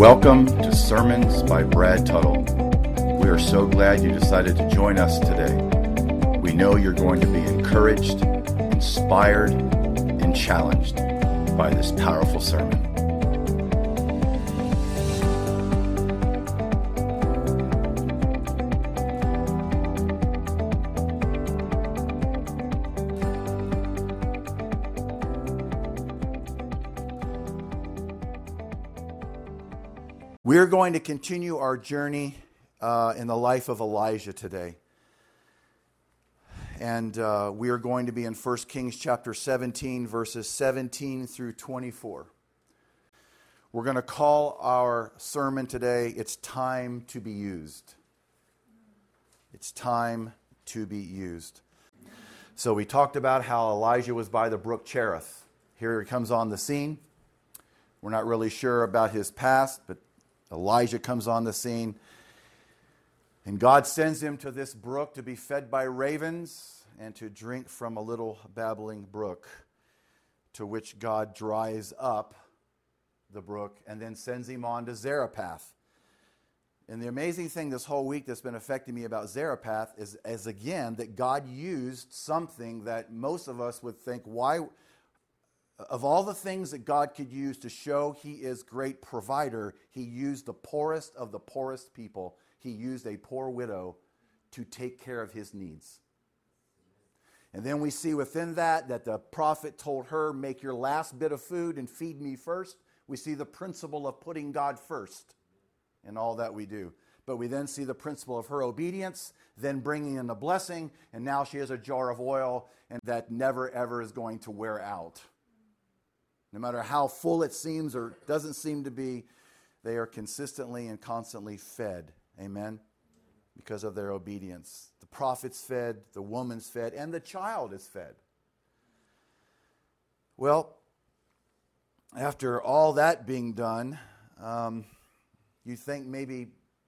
Welcome to Sermons by Brad Tuttle. We are so glad you decided to join us today. We know you're going to be encouraged, inspired, and challenged by this powerful sermon. We're going to continue our journey in the life of Elijah today. And we are going to be in 1 Kings chapter 17, verses 17 through 24. We're going to call our sermon today, It's Time to Be Used. It's time to be used. So we talked about how Elijah was by the brook Cherith. Here he comes on the scene. We're not really sure about his past, but Elijah comes on the scene, and God sends him to this brook to be fed by ravens and to drink from a little babbling brook, to which God dries up the brook and then sends him on to Zarephath. And the amazing thing this whole week that's been affecting me about Zarephath is again, that God used something that most of us would think, why? Of all the things that God could use to show He is great provider, He used the poorest of the poorest people. He used a poor widow to take care of His needs. And then we see within that the prophet told her, make your last bit of food and feed me first. We see the principle of putting God first in all that we do. But we then see the principle of her obedience, then bringing in the blessing, and now she has a jar of oil, and that never ever is going to wear out. No matter how full it seems or doesn't seem to be, they are consistently and constantly fed. Amen? Because of their obedience. The prophet's fed, the woman's fed, and the child is fed. Well, after all that being done, you think maybe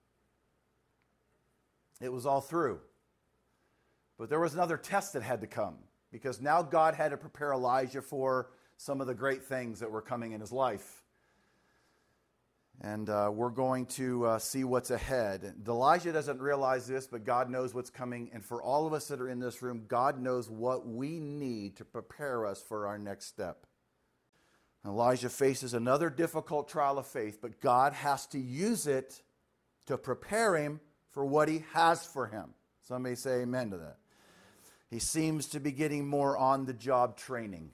it was all through. But there was another test that had to come, because now God had to prepare Elijah for some of the great things that were coming in his life. And we're going to see what's ahead. Elijah doesn't realize this, but God knows what's coming. And for all of us that are in this room, God knows what we need to prepare us for our next step. Elijah faces another difficult trial of faith, but God has to use it to prepare him for what He has for him. Somebody say amen to that. He seems to be getting more on-the-job training.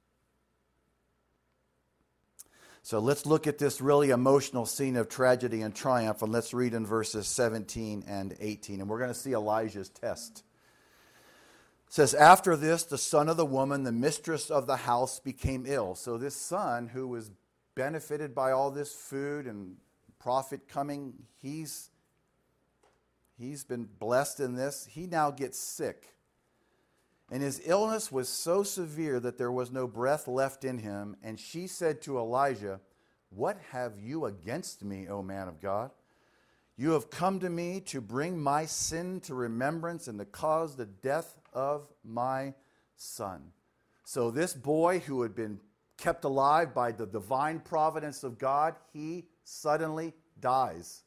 So let's look at this really emotional scene of tragedy and triumph, and let's read in verses 17 and 18. And we're going to see Elijah's test. It says, after this, the son of the woman, the mistress of the house, became ill. So this son, who was benefited by all this food and profit coming, he's been blessed in this. He now gets sick. And his illness was so severe that there was no breath left in him. And she said to Elijah, what have you against me, O man of God? You have come to me to bring my sin to remembrance and to cause the death of my son. So this boy who had been kept alive by the divine providence of God, he suddenly dies.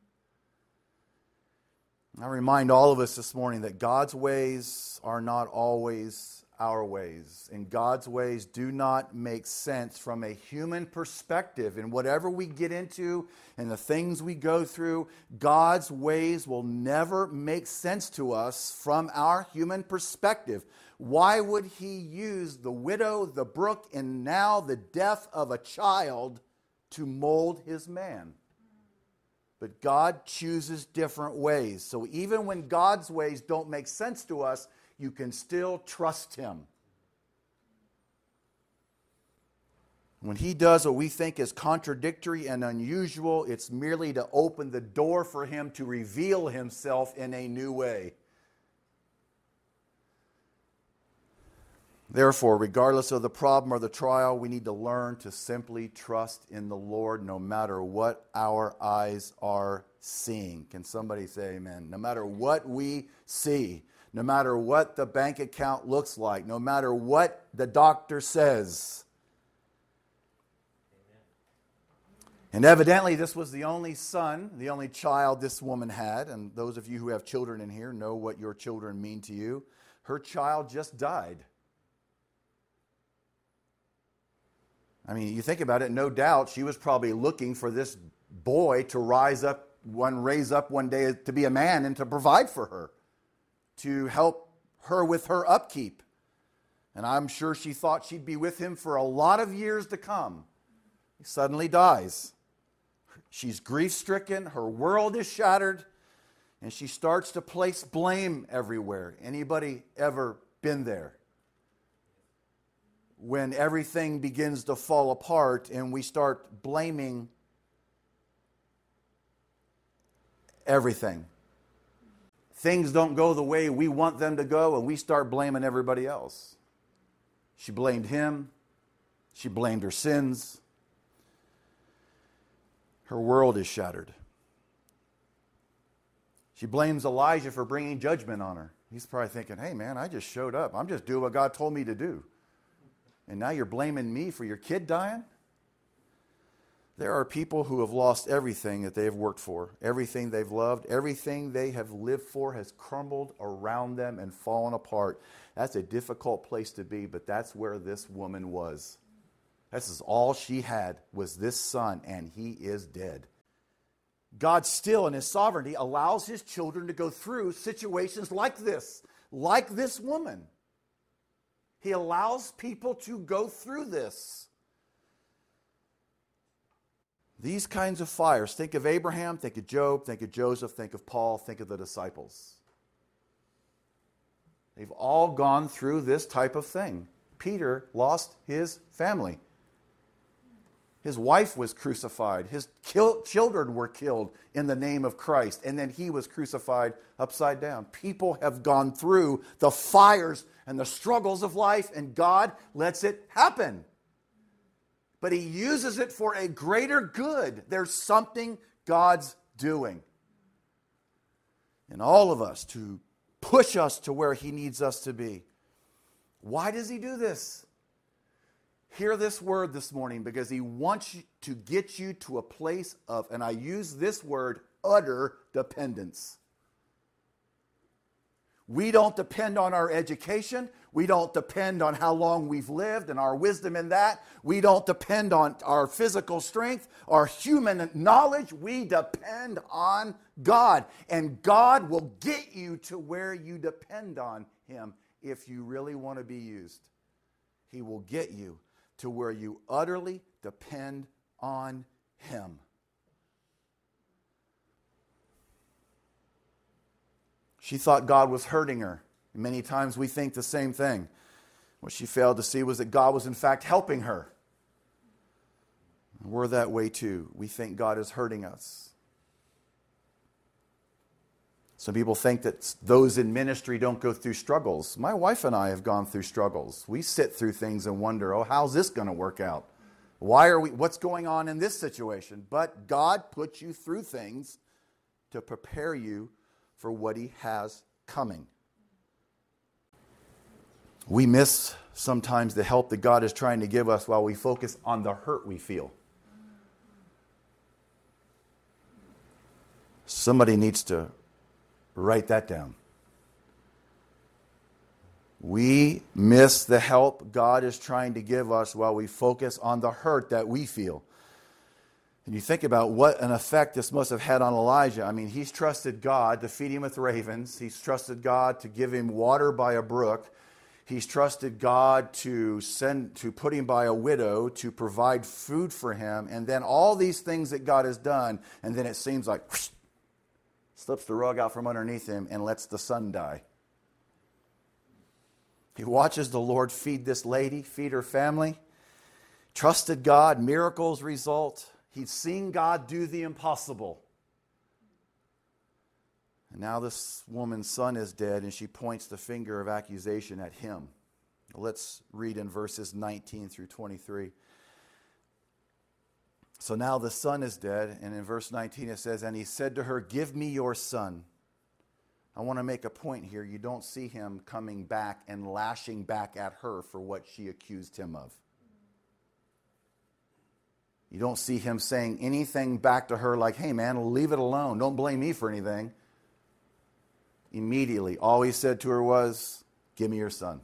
I remind all of us this morning that God's ways are not always our ways. And God's ways do not make sense from a human perspective. And whatever we get into and the things we go through, God's ways will never make sense to us from our human perspective. Why would He use the widow, the brook, and now the death of a child to mold His man? But God chooses different ways. So even when God's ways don't make sense to us, you can still trust Him. When He does what we think is contradictory and unusual, it's merely to open the door for Him to reveal Himself in a new way. Therefore, regardless of the problem or the trial, we need to learn to simply trust in the Lord no matter what our eyes are seeing. Can somebody say amen? No matter what we see, no matter what the bank account looks like, no matter what the doctor says. And evidently this was the only son, the only child this woman had. And those of you who have children in here know what your children mean to you. Her child just died. I mean, you think about it, no doubt she was probably looking for this boy to raise up one day to be a man and to provide for her, to help her with her upkeep. And I'm sure she thought she'd be with him for a lot of years to come. He suddenly dies. She's grief-stricken, her world is shattered, and she starts to place blame everywhere. Anybody ever been there? When everything begins to fall apart and we start blaming everything. Things don't go the way we want them to go, and we start blaming everybody else. She blamed him. She blamed her sins. Her world is shattered. She blames Elijah for bringing judgment on her. He's probably thinking, hey man, I just showed up. I'm just doing what God told me to do. And now you're blaming me for your kid dying? There are people who have lost everything that they have worked for, everything they've loved, everything they have lived for has crumbled around them and fallen apart. That's a difficult place to be, but that's where this woman was. This is all she had, was this son, and he is dead. God still, in his sovereignty, allows his children to go through situations like this woman. He allows people to go through this. These kinds of fires. Think of Abraham, think of Job, think of Joseph, think of Paul, think of the disciples. They've all gone through this type of thing. Peter lost his family. His wife was crucified. His children were killed in the name of Christ. And then he was crucified upside down. People have gone through the fires and the struggles of life, and God lets it happen. But he uses it for a greater good. There's something God's doing in all of us to push us to where he needs us to be. Why does he do this? Hear this word this morning, because he wants you to get you to a place of, and I use this word, utter dependence. We don't depend on our education. We don't depend on how long we've lived and our wisdom in that. We don't depend on our physical strength, our human knowledge. We depend on God. And God will get you to where you depend on him if you really want to be used. He will get you to where you utterly depend on him. She thought God was hurting her. Many times we think the same thing. What she failed to see was that God was in fact helping her. We're that way too. We think God is hurting us. Some people think that those in ministry don't go through struggles. My wife and I have gone through struggles. We sit through things and wonder, oh, how's this going to work out? What's going on in this situation? But God puts you through things to prepare you for what he has coming. We miss sometimes the help that God is trying to give us while we focus on the hurt we feel. Somebody needs to write that down. We miss the help God is trying to give us while we focus on the hurt that we feel. And you think about what an effect this must have had on Elijah. I mean, he's trusted God to feed him with ravens. He's trusted God to give him water by a brook. He's trusted God to put him by a widow, to provide food for him. And then all these things that God has done, and then it seems like whoosh, slips the rug out from underneath him and lets the son die. He watches the Lord feed this lady, feed her family. Trusted God, miracles result. He's seen God do the impossible. And now this woman's son is dead, and she points the finger of accusation at him. Let's read in verses 19 through 23. So now the son is dead, and in verse 19 it says, and he said to her, give me your son. I want to make a point here. You don't see him coming back and lashing back at her for what she accused him of. You don't see him saying anything back to her like, hey man, leave it alone. Don't blame me for anything. Immediately, all he said to her was, give me your son.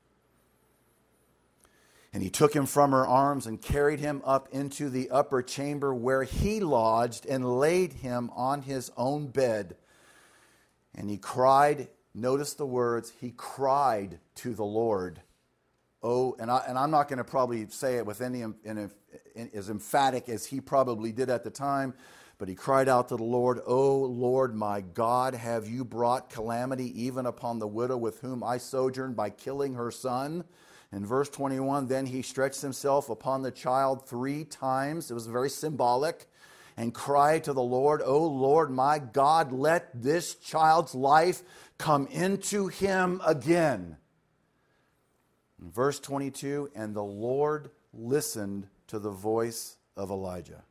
And he took him from her arms and carried him up into the upper chamber where he lodged and laid him on his own bed. And he cried, notice the words, he cried to the Lord. Oh, and I'm not going to probably say it with any as emphatic as he probably did at the time, but he cried out to the Lord, O Lord my God, have you brought calamity even upon the widow with whom I sojourned by killing her son? In verse 21, then he stretched himself upon the child 3 times. It was very symbolic. And cried to the Lord, O Lord my God, let this child's life come into him again. In verse 22, and the Lord listened to the voice of Elijah.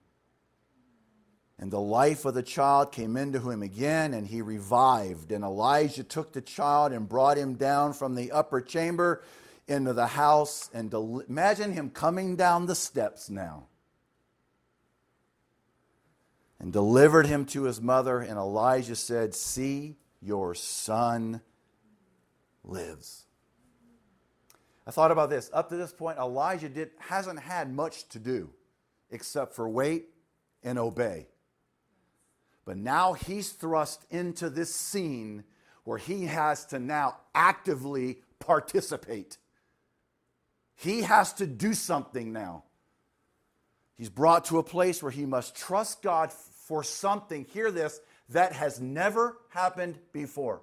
And the life of the child came into him again, and he revived. And Elijah took the child and brought him down from the upper chamber into the house. And imagine him coming down the steps now. And delivered him to his mother. And Elijah said, see, your son lives. I thought about this. Up to this point, Elijah hasn't had much to do except for wait and obey. But now he's thrust into this scene where he has to now actively participate. He has to do something now. He's brought to a place where he must trust God for something, hear this, that has never happened before.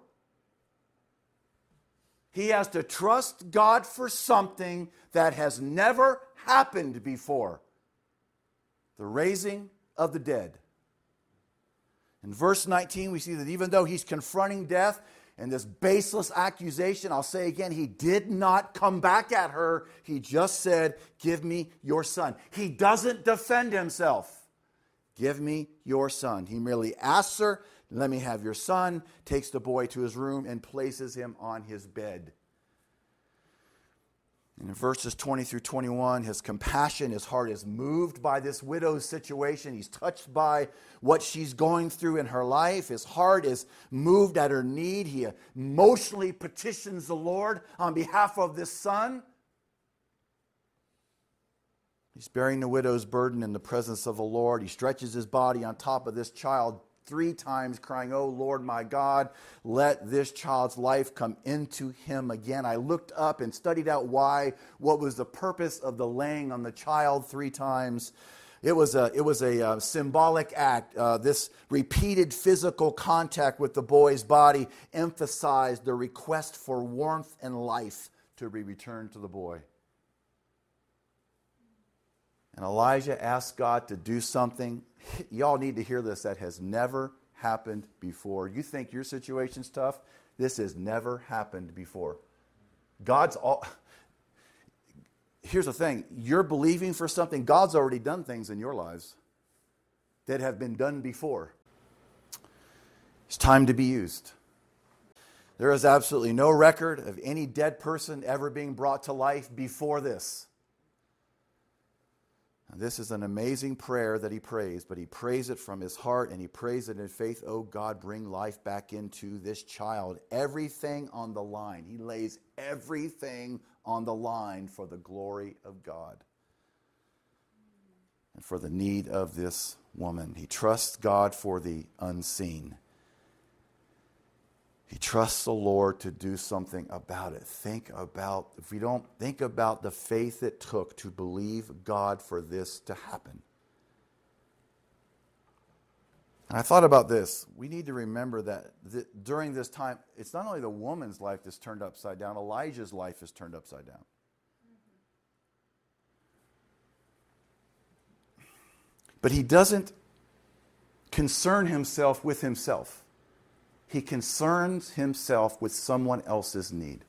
He has to trust God for something that has never happened before. The raising of the dead. In verse 19, we see that even though he's confronting death and this baseless accusation, I'll say again, he did not come back at her. He just said, give me your son. He doesn't defend himself. Give me your son. He merely asks her, let me have your son, takes the boy to his room and places him on his bed. And in verses 20 through 21, his compassion, his heart is moved by this widow's situation. He's touched by what she's going through in her life. His heart is moved at her need. He emotionally petitions the Lord on behalf of this son. He's bearing the widow's burden in the presence of the Lord. He stretches his body on top of this child 3 times, crying, "Oh Lord my God, let this child's life come into him again." I looked up and studied out what was the purpose of the laying on the child 3 times. It was a symbolic act. This repeated physical contact with the boy's body emphasized the request for warmth and life to be returned to the boy. And Elijah asked God to do something. Y'all need to hear this. That has never happened before. You think your situation's tough? This has never happened before. Here's the thing. You're believing for something. God's already done things in your lives that have been done before. It's time to be used. There is absolutely no record of any dead person ever being brought to life before this. This is an amazing prayer that he prays, but he prays it from his heart and he prays it in faith. Oh God, bring life back into this child. Everything on the line. He lays everything on the line for the glory of God and for the need of this woman. He trusts God for the unseen. He trusts the Lord to do something about it. If we don't think about the faith it took to believe God for this to happen. And I thought about this. We need to remember that during this time, it's not only the woman's life that's turned upside down, Elijah's life is turned upside down. But he doesn't concern himself with himself. He concerns himself with someone else's need.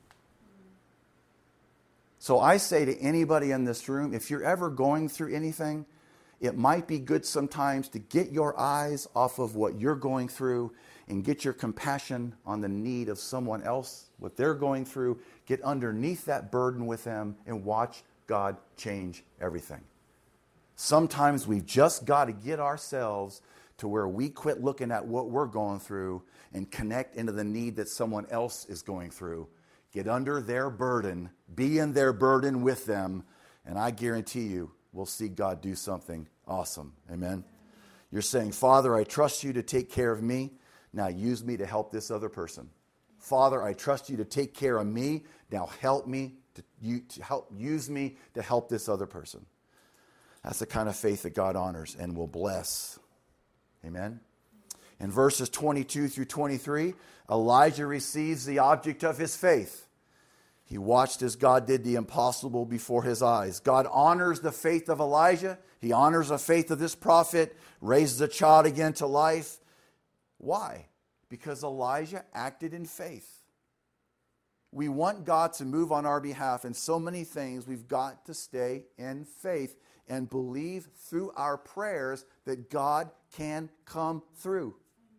So I say to anybody in this room, if you're ever going through anything, it might be good sometimes to get your eyes off of what you're going through and get your compassion on the need of someone else, what they're going through. Get underneath that burden with them and watch God change everything. Sometimes we've just got to get ourselves to where we quit looking at what we're going through and connect into the need that someone else is going through. Get under their burden, be in their burden with them, and I guarantee you we'll see God do something awesome. Amen? You're saying, Father, I trust you to take care of me. Now use me to help this other person. Father, I trust you to take care of me. Now help me use me to help this other person. That's the kind of faith that God honors and will bless. Amen? In verses 22 through 23, Elijah receives the object of his faith. He watched as God did the impossible before his eyes. God honors the faith of Elijah. He honors the faith of this prophet, raises a child again to life. Why? Because Elijah acted in faith. We want God to move on our behalf in so many things. We've got to stay in faith and believe through our prayers that God can come through.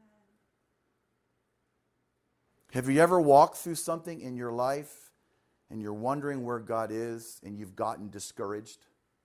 Have you ever walked through something in your life and you're wondering where God is and you've gotten discouraged?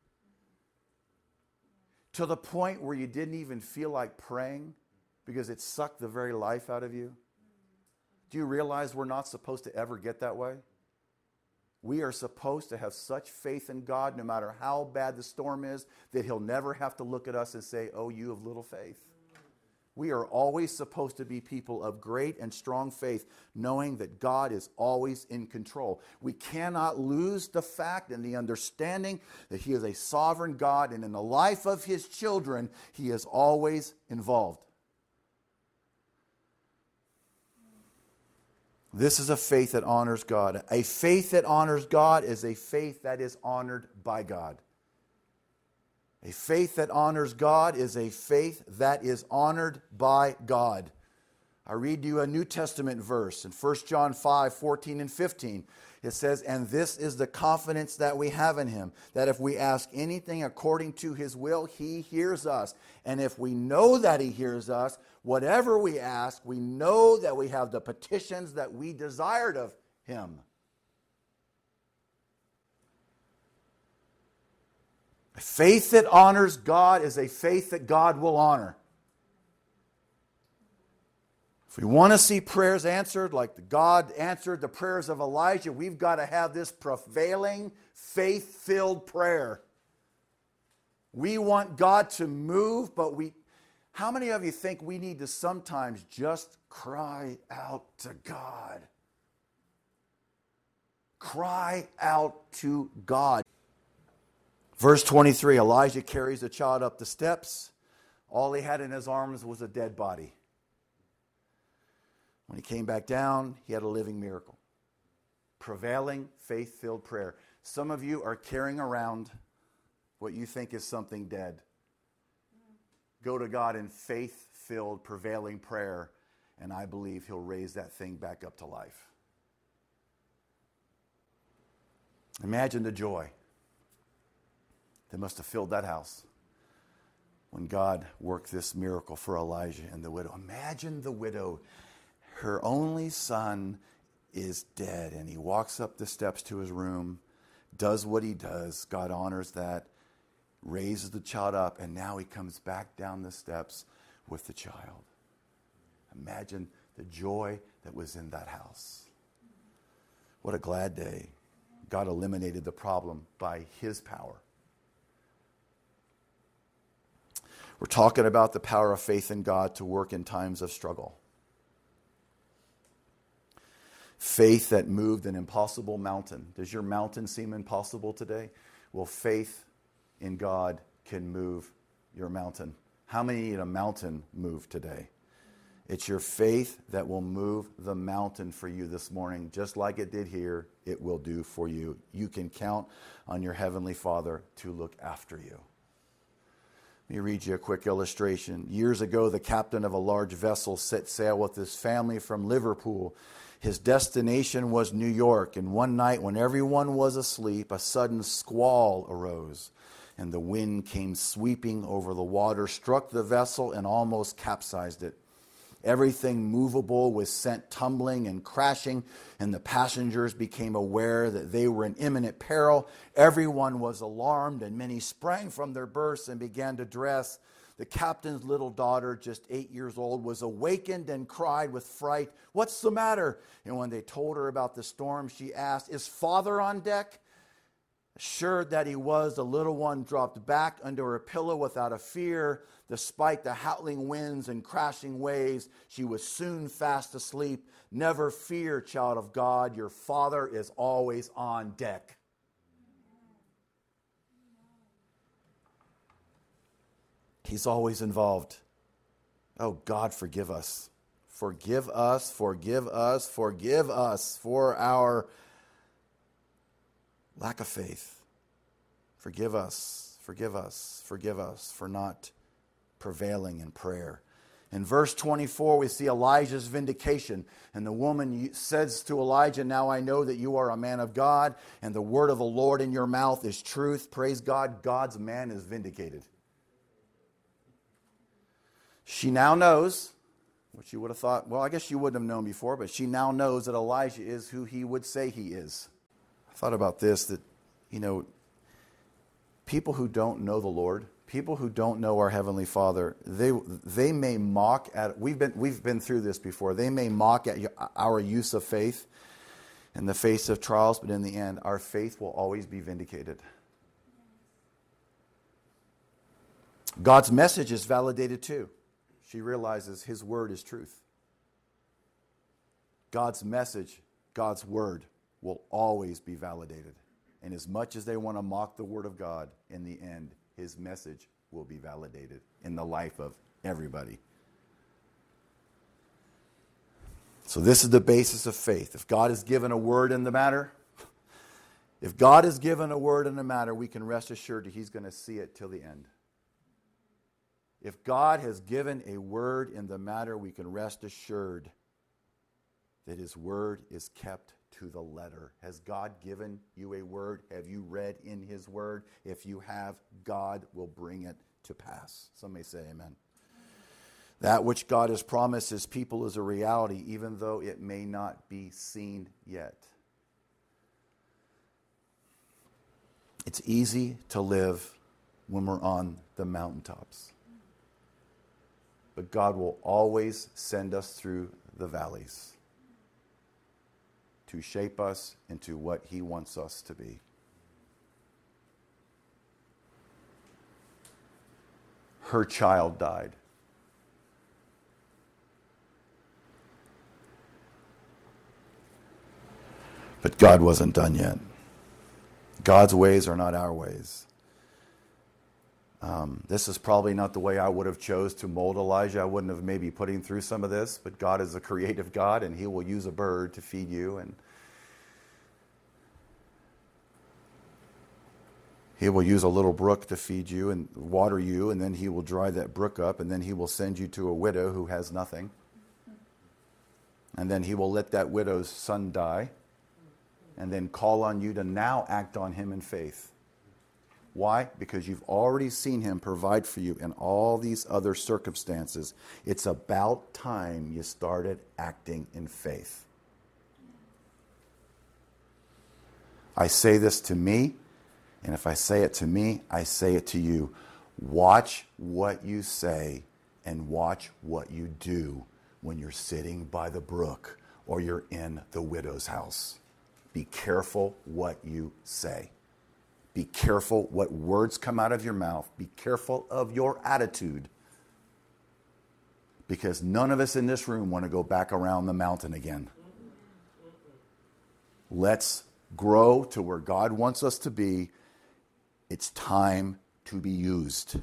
To the point where you didn't even feel like praying because it sucked the very life out of you? Do you realize we're not supposed to ever get that way? We are supposed to have such faith in God, no matter how bad the storm is, that He'll never have to look at us and say, "Oh, you of little faith." We are always supposed to be people of great and strong faith, knowing that God is always in control. We cannot lose the fact and the understanding that He is a sovereign God, and in the life of His children, He is always involved. This is a faith that honors God. A faith that honors God is a faith that is honored by God. A faith that honors God is a faith that is honored by God. I read you a New Testament verse in 1 John 5, 14 and 15. It says, "And this is the confidence that we have in Him, that if we ask anything according to His will, He hears us. And if we know that He hears us, whatever we ask, we know that we have the petitions that we desired of Him." A faith that honors God is a faith that God will honor. If we want to see prayers answered like God answered the prayers of Elijah, we've got to have this prevailing, faith-filled prayer. We want God to move, but how many of you think we need to sometimes just cry out to God? Cry out to God. Verse 23, Elijah carries the child up the steps. All he had in his arms was a dead body. When he came back down, he had a living miracle. Prevailing, faith-filled prayer. Some of you are carrying around what you think is something dead. Go to God in faith-filled, prevailing prayer, and I believe He'll raise that thing back up to life. Imagine the joy that must have filled that house when God worked this miracle for Elijah and the widow. Imagine the widow. Her only son is dead, and he walks up the steps to his room, does what he does. God honors that, raises the child up, and now he comes back down the steps with the child. Imagine the joy that was in that house. What a glad day. God eliminated the problem by His power. We're talking about the power of faith in God to work in times of struggle. Faith that moved an impossible mountain. Does your mountain seem impossible today? Well, faith in God can move your mountain. How many need a mountain moved today? It's your faith that will move the mountain for you this morning. Just like it did here, it will do for you. You can count on your Heavenly Father to look after you. Let me read you a quick illustration. Years ago, the captain of a large vessel set sail with his family from Liverpool. His destination was New York, and one night when everyone was asleep, a sudden squall arose, and the wind came sweeping over the water, struck the vessel, and almost capsized it. Everything movable was sent tumbling and crashing, and the passengers became aware that they were in imminent peril. Everyone was alarmed, and many sprang from their berths and began to dress. The captain's little daughter, just 8 years old, was awakened and cried with fright, "What's the matter?" And when they told her about the storm, she asked, "Is Father on deck?" Assured that he was, the little one dropped back under her pillow without a fear. Despite the howling winds and crashing waves, she was soon fast asleep. Never fear, child of God, your Father is always on deck. He's always involved. Oh, God, forgive us. Forgive us, forgive us, forgive us for our lack of faith. Forgive us, forgive us, forgive us for not prevailing in prayer. In verse 24, we see Elijah's vindication. And the woman says to Elijah, "Now I know that you are a man of God, and the word of the Lord in your mouth is truth." Praise God, God's man is vindicated. She now knows, which you would have thought, well, I guess you wouldn't have known before, but she now knows that Elijah is who he would say he is. I thought about this, that, people who don't know the Lord, people who don't know our Heavenly Father, they may mock at, we've been through this before, they may mock at our use of faith in the face of trials, but in the end, our faith will always be vindicated. God's message is validated too. She realizes His word is truth. God's message, God's word, will always be validated. And as much as they want to mock the word of God, in the end, His message will be validated in the life of everybody. So this is the basis of faith. If God has given a word in the matter, we can rest assured that He's going to see it till the end. If God has given a word in the matter, we can rest assured that His word is kept to the letter. Has God given you a word? Have you read in His word? If you have, God will bring it to pass. Some may say amen. That which God has promised His people is a reality, even though it may not be seen yet. It's easy to live when we're on the mountaintops. But God will always send us through the valleys to shape us into what He wants us to be. Her child died. But God wasn't done yet. God's ways are not our ways. This is probably not the way I would have chose to mold Elijah. I wouldn't have maybe put him through some of this, but God is a creative God, and He will use a bird to feed you, and He will use a little brook to feed you and water you, and then He will dry that brook up, and then He will send you to a widow who has nothing. And then He will let that widow's son die, and then call on you to now act on him in faith. Why? Because you've already seen Him provide for you in all these other circumstances. It's about time you started acting in faith. I say this to me, and if I say it to me, I say it to you. Watch what you say and watch what you do when you're sitting by the brook or you're in the widow's house. Be careful what you say. Be careful what words come out of your mouth. Be careful of your attitude. Because none of us in this room want to go back around the mountain again. Let's grow to where God wants us to be. It's time to be used.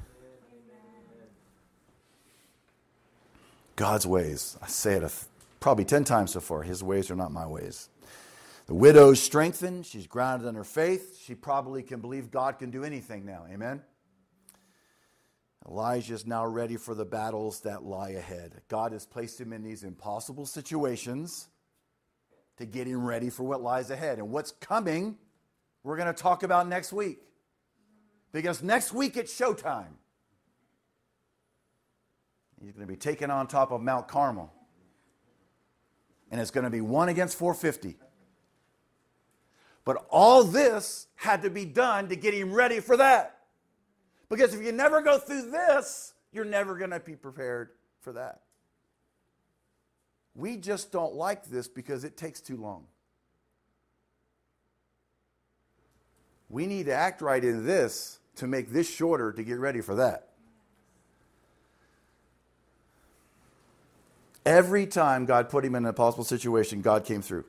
God's ways, I say it probably 10 times so far, His ways are not my ways. The widow's strengthened. She's grounded in her faith. She probably can believe God can do anything now. Amen? Elijah is now ready for the battles that lie ahead. God has placed him in these impossible situations to get him ready for what lies ahead. And what's coming, we're going to talk about next week. Because next week it's showtime. He's going to be taken on top of Mount Carmel. And it's going to be 1 against 450. But all this had to be done to get him ready for that. Because if you never go through this, you're never going to be prepared for that. We just don't like this because it takes too long. We need to act right in this to make this shorter to get ready for that. Every time God put him in an impossible situation, God came through.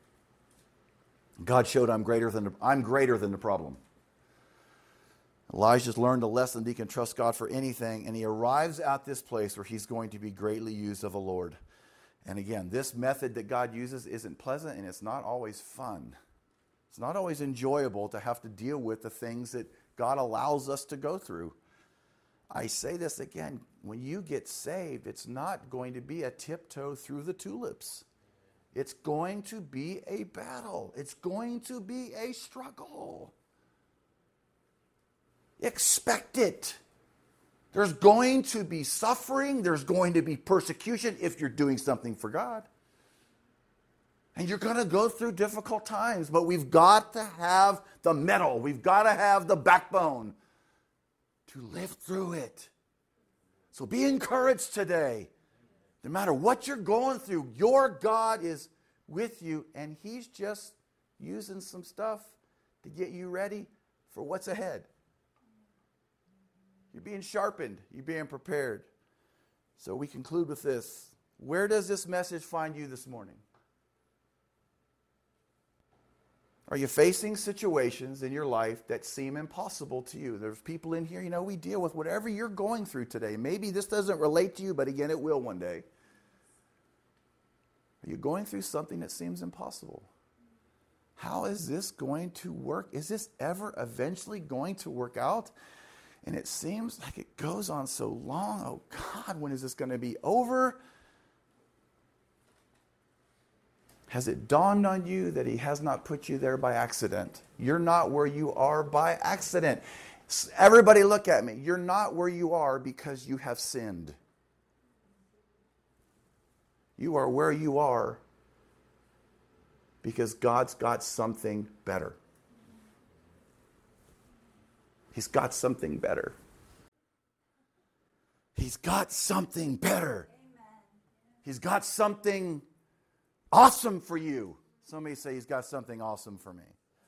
God showed I'm greater than the problem. Elijah's learned a lesson that he can trust God for anything, and he arrives at this place where he's going to be greatly used of the Lord. And again, this method that God uses isn't pleasant, and it's not always fun. It's not always enjoyable to have to deal with the things that God allows us to go through. I say this again, when you get saved, it's not going to be a tiptoe through the tulips. It's going to be a battle. It's going to be a struggle. Expect it. There's going to be suffering. There's going to be persecution if you're doing something for God. And you're going to go through difficult times, but we've got to have the mettle. We've got to have the backbone to live through it. So be encouraged today. No matter what you're going through, your God is with you, and he's just using some stuff to get you ready for what's ahead. You're being sharpened. You're being prepared. So we conclude with this. Where does this message find you this morning? Are you facing situations in your life that seem impossible to you? There's people in here, we deal with whatever you're going through today. Maybe this doesn't relate to you, but again, it will one day. Are you going through something that seems impossible? How is this going to work? Is this ever eventually going to work out? And it seems like it goes on so long. Oh God, when is this going to be over? Has it dawned on you that he has not put you there by accident? You're not where you are by accident. Everybody look at me. You're not where you are because you have sinned. You are where you are because God's got something better. He's got something better. He's got something better. He's got something awesome for you. Somebody say he's got something awesome for me.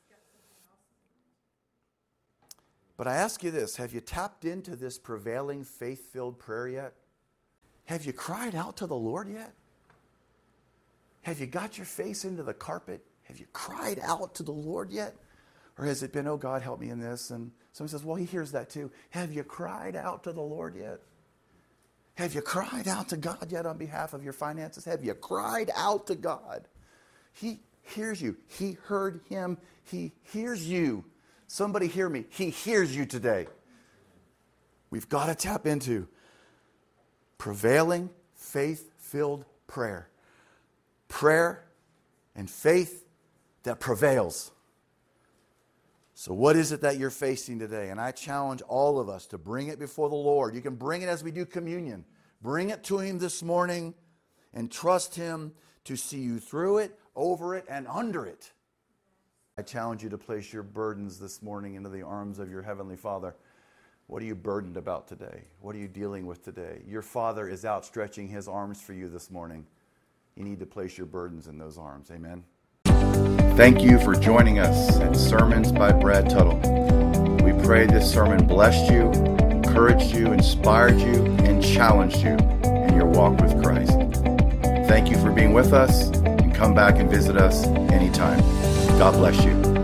But I ask you this, have you tapped into this prevailing faith-filled prayer yet? Have you cried out to the Lord yet? Have you got your face into the carpet? Have you cried out to the Lord yet? Or has it been, oh God, help me in this? And somebody says, well, he hears that too. Have you cried out to the Lord yet? Have you cried out to God yet on behalf of your finances? Have you cried out to God? He hears you. He heard him. He hears you. Somebody hear me. He hears you today. We've got to tap into prevailing faith-filled prayer. Prayer and faith that prevails. So what is it that you're facing today? And I challenge all of us to bring it before the Lord. You can bring it as we do communion. Bring it to him this morning and trust him to see you through it, over it, and under it. I challenge you to place your burdens this morning into the arms of your Heavenly Father. What are you burdened about today? What are you dealing with today? Your Father is outstretching his arms for you this morning. You need to place your burdens in those arms. Amen. Thank you for joining us at Sermons by Brad Tuttle. We pray this sermon blessed you, encouraged you, inspired you, and challenged you in your walk with Christ. Thank you for being with us, and come back and visit us anytime. God bless you.